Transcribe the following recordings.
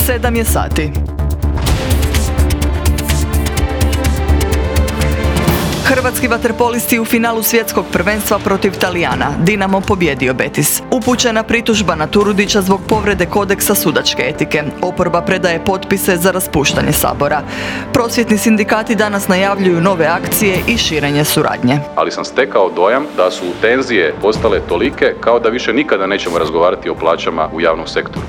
7 je sati. Hrvatski vaterpolisti u finalu svjetskog prvenstva protiv Talijana. Dinamo pobjedio Betis. Upućena pritužba na Turudića zbog povrede kodeksa sudačke etike. Oporba predaje potpise za raspuštanje Sabora. Prosvjetni sindikati danas najavljuju nove akcije i širenje suradnje. Ali sam stekao dojam da su tenzije postale tolike kao da više nikada nećemo razgovarati o plaćama u javnom sektoru.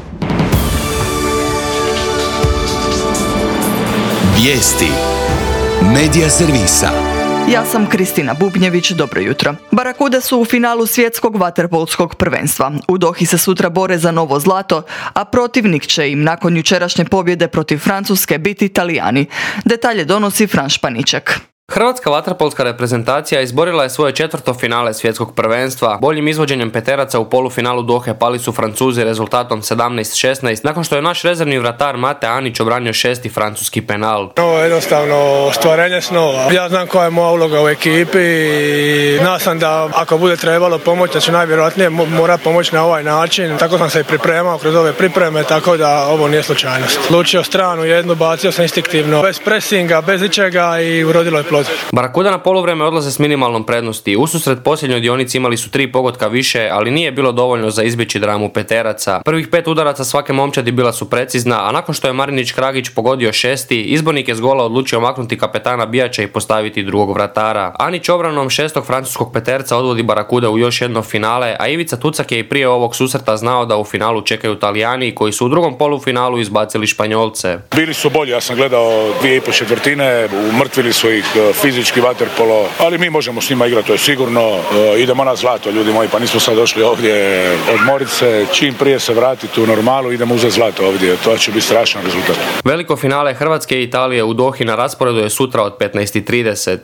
Vijesti Medija servisa. Ja sam Kristina Bubnjević, dobro jutro. Barakude su u finalu svjetskog vaterpolskog prvenstva. U Dohi se sutra bore za novo zlato, a protivnik će im nakon jučerašnje pobjede protiv Francuske biti Talijani. Detalje donosi Fran Španiček. Hrvatska vaterpolska reprezentacija izborila je svoje četvrto finale svjetskog prvenstva. Boljim izvođenjem peteraca u polufinalu Dohe pali su Francuzi rezultatom 17-16, nakon što je naš rezervni vratar Mate Anić obranio 6. francuski penal. Ovo je jednostavno stvarenje snova. Ja znam koja je moja uloga u ekipi i znao sam da ako bude trebalo pomoći, da ću najvjerojatnije mora pomoći na ovaj način. Tako sam se i pripremao kroz ove pripreme, tako da ovo nije slučajnost. Lučio stranu jednu, bacio sam instinktivno, bez presinga, bez ičega i urodilo je plod. Barakuda na poluvreme odlaze s minimalnom prednosti. Ususret posljednjoj dionici imali su 3 pogotka više, ali nije bilo dovoljno za izbjeći dramu peteraca. Prvih 5 udaraca svake momčadi bila su precizna, a nakon što je Marinić Kragić pogodio 6. izbornik je s gola odlučio maknuti kapetana Bijača i postaviti drugog vratara. Anić obranom 6. francuskog peterca odvodi Barakude u još jedno finale, a Ivica Tucak je i prije ovog susreta znao da u finalu čekaju Talijani, koji su u drugom polufinalu izbacili Španjolce. Bili su bolji, ja sam gledao 2,5 četvrtine, umrtvili su ih fizički vaterpolo, ali mi možemo s njima igrati, to je sigurno. Idemo na zlato, ljudi moji, pa nismo sad došli ovdje odmorit se, čim prije se vratiti u normalu, idemo uzeti zlato ovdje, to će biti strašan rezultat. Veliko finale Hrvatske i Italije u Dohi na rasporedu je sutra od 15:30.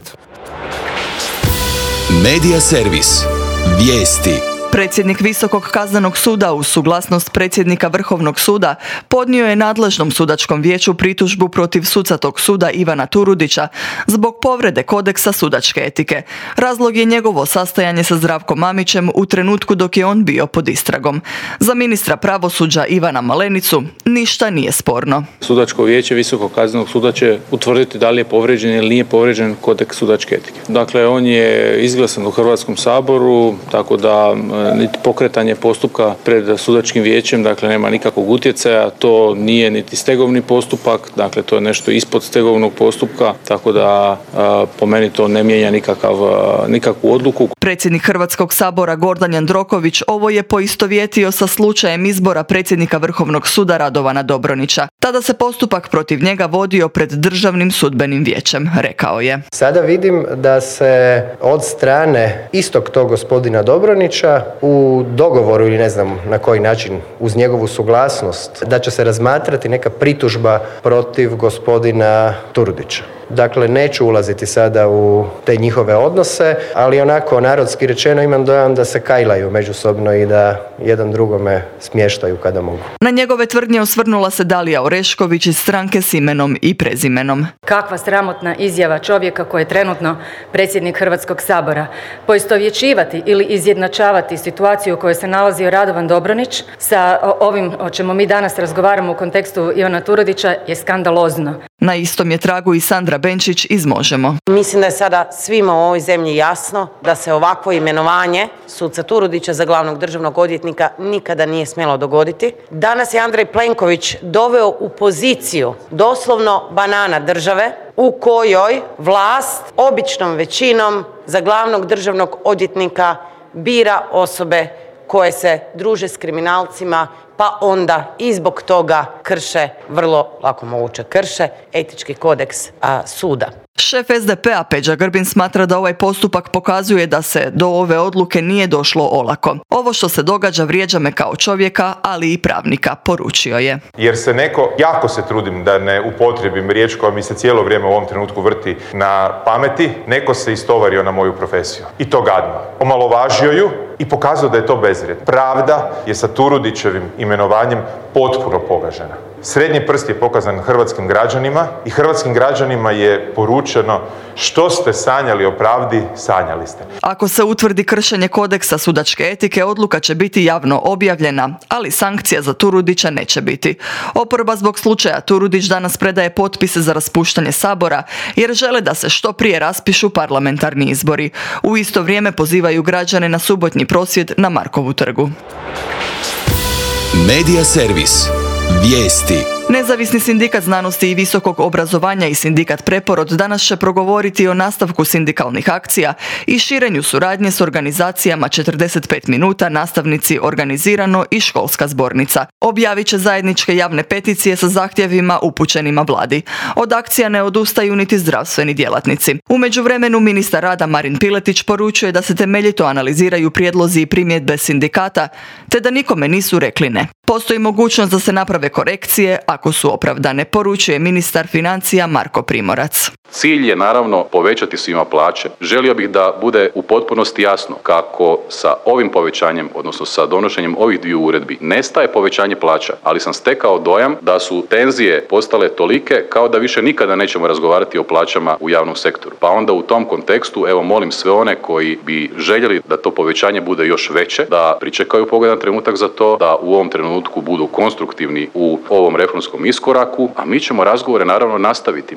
Medija servis. Vijesti. Predsjednik Visokog kaznenog suda uz suglasnost predsjednika Vrhovnog suda podnio je nadležnom sudačkom vijeću pritužbu protiv suca tog suda Ivana Turudića zbog povrede kodeksa sudačke etike. Razlog je njegovo sastajanje sa Zdravkom Mamićem u trenutku dok je on bio pod istragom. Za ministra pravosuđa Ivana Malenicu ništa nije sporno. Sudačko vijeće Visokog kaznenog suda će utvrditi da li je povrijeđen ili nije povrijeđen kodeks sudačke etike. Dakle, on je izglasan u Hrvatskom saboru, tako da niti pokretanje postupka pred sudačkim vijećem, dakle nema nikakvog utjecaja, to nije niti stegovni postupak, dakle to je nešto ispod stegovnog postupka, tako da po meni to ne mijenja nikakvu odluku. Predsjednik Hrvatskog sabora Gordan Jandroković ovo je poistovjetio sa slučajem izbora predsjednika Vrhovnog suda Radovana Dobronića. Tada se postupak protiv njega vodio pred Državnim sudbenim vijećem, rekao je. Sada vidim da se od strane istog tog gospodina Dobronića u dogovoru ili ne znam na koji način uz njegovu suglasnost da će se razmatrati neka pritužba protiv gospodina Turudića. Dakle, neću ulaziti sada u te njihove odnose, ali onako narodski rečeno imam dojam da se kajlaju međusobno i da jedan drugome smještaju kada mogu. Na njegove tvrdnje osvrnula se Dalija Orešković iz stranke s imenom i prezimenom. Kakva sramotna izjava čovjeka koji je trenutno predsjednik Hrvatskog sabora. Poistovjećivati ili izjednačavati situaciju u kojoj se nalazio Radovan Dobronić sa ovim o čemu mi danas razgovaramo u kontekstu Ivana Turudića je skandalozno. Na istom je tragu i Sandra Benčić iz Možemo. Mislim da je sada svima u ovoj zemlji jasno da se ovakvo imenovanje suca Turudića za glavnog državnog odvjetnika nikada nije smjelo dogoditi. Danas je Andrej Plenković doveo u poziciju doslovno banana države u kojoj vlast običnom većinom za glavnog državnog odvjetnika bira osobe koje se druže s kriminalcima, pa onda i zbog toga krše, vrlo lako moguće krše, etički kodeks suda. Šef SDP-a Peđa Grbin smatra da ovaj postupak pokazuje da se do ove odluke nije došlo olako. Ovo što se događa vrijeđa me kao čovjeka, ali i pravnika, poručio je. Jer se jako se trudim da ne upotrijebim riječ koja mi se cijelo vrijeme u ovom trenutku vrti na pameti, neko se istovario na moju profesiju. I to gadno. Omalovažio ju i pokazao da je to bezvrijedno. Pravda je sa Turudićevim imenovanjem potpuno pogažena. Srednji prst je pokazan hrvatskim građanima i hrvatskim građanima je poručeno što ste sanjali o pravdi, sanjali ste. Ako se utvrdi kršenje kodeksa sudačke etike, odluka će biti javno objavljena, ali sankcija za Turudića neće biti. Oporba zbog slučaja Turudić danas predaje potpise za raspuštanje Sabora jer žele da se što prije raspišu parlamentarni izbori. U isto vrijeme pozivaju građane na subotnji prosvjed na Markovu trgu. Medija servis. Vijesti. Nezavisni sindikat znanosti i visokog obrazovanja i sindikat Preporod danas će progovoriti o nastavku sindikalnih akcija i širenju suradnje s organizacijama 45 minuta, nastavnici organizirano i školska zbornica. Objavit će zajedničke javne peticije sa zahtjevima upućenima vladi. Od akcija ne odustaju niti zdravstveni djelatnici. U međuvremenu ministar rada Marin Piletić poručuje da se temeljito analiziraju prijedlozi i primjedbe sindikata, te da nikome nisu rekli ne. Postoji mogućnost da se naprave korekcije ako su opravdane, poručuje ministar financija Marko Primorac. Cilj je naravno povećati svima plaće. Želio bih da bude u potpunosti jasno kako sa ovim povećanjem, odnosno sa donošenjem ovih dviju uredbi, nestaje povećanje plaća, ali sam stekao dojam da su tenzije postale tolike kao da više nikada nećemo razgovarati o plaćama u javnom sektoru. Pa onda u tom kontekstu, evo molim sve one koji bi željeli da to povećanje bude još veće, da pričekaju pogodan trenutak za to, da u ovom trenutku budu konstruktivni u ovom reformskom iskoraku, a mi ćemo razgovore naravno nastaviti.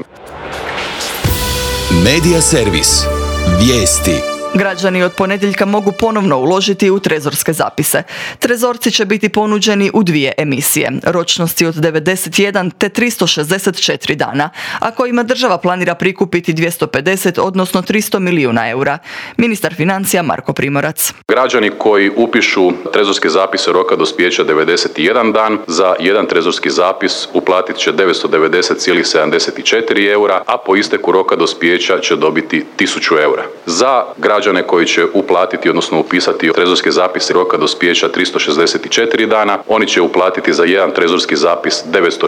Medija servis. Vijesti. Građani od ponedjeljka mogu ponovno uložiti u trezorske zapise. Trezorci će biti ponuđeni u 2 emisije, ročnosti od 91 te 364 dana, a kojima država planira prikupiti 250, odnosno 300 milijuna eura. Ministar financija Marko Primorac. Građani koji upišu trezorske zapise roka dospijeća 91 dan, za jedan trezorski zapis uplatit će 990,74 eura, a po isteku roka dospijeća će dobiti 1000 eura. Za građane koji će uplatiti, odnosno upisati trezorski zapis roka dospijeća 364 dana, oni će uplatiti za jedan trezorski zapis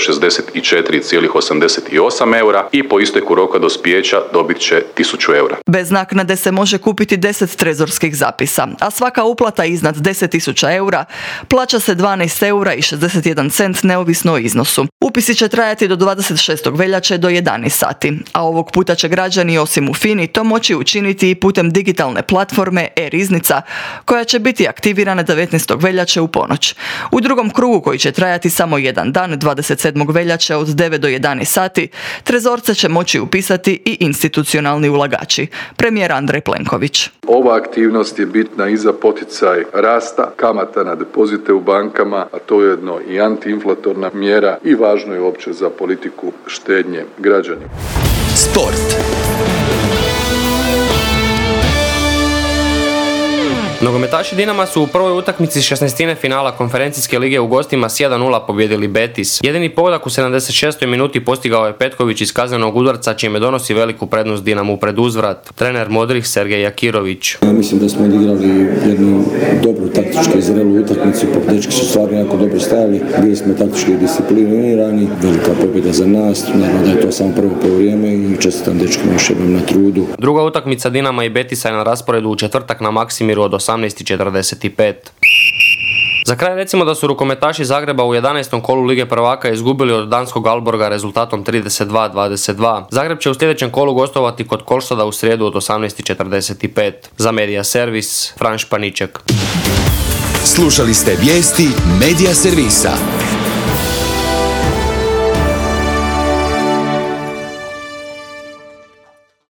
964,88 eura i po isteku roka dospijeća dobit će 1000 eura. Bez naknade se može kupiti 10 trezorskih zapisa, a svaka uplata iznad 10.000 eura plaća se 12 eura i 61 cent neovisno o iznosu. Upisi će trajati do 26. veljače do 11 sati, a ovog puta će građani osim u FINI to moći učiniti i putem digitalne platforme e-riznica koja će biti aktivirana 19. veljače u ponoć. U drugom krugu koji će trajati samo jedan dan, 27. veljače od 9 do 11 sati, trezorce će moći upisati i institucionalni ulagači. Premijer Andrej Plenković. Ova aktivnost je bitna i za poticaj rasta kamata na depozite u bankama, a to je jedno i antiinflatorna mjera i važno je uopće za politiku štednje građanima. Sport. Nogometaši Dinama su u prvoj utakmici 16. finala konferencijske lige u gostima s 1:0 pobijedili Betis. Jedini pogodak u 76. minuti postigao je Petković iz kaznenog udarca, čime donosi veliku prednost Dinamu pred uzvrat. Trener modrih Sergej Jakirović. Mislim da smo odigrali jednu dobru taktički zrelu utakmicu, dečki su stvarno jako dobro stajali, bili smo taktički disciplinirani, velika pobjeda za nas, naravno da je to samo prvo poluvrijeme i čestitam dečkima još jednom na trudu. Druga utakmica Dinama i Betisa je na rasporedu u četvrtak na Maksimiru od 18:45. Za kraj recimo da su rukometaši Zagreba u 11. kolu Lige prvaka izgubili od danskog Aalborga rezultatom 32-22. Zagreb će u sljedećem kolu gostovati kod Kolstada u srijedu od 18:45. Za Medija servis, Fran Španiček. Slušali ste vijesti Medija servisa.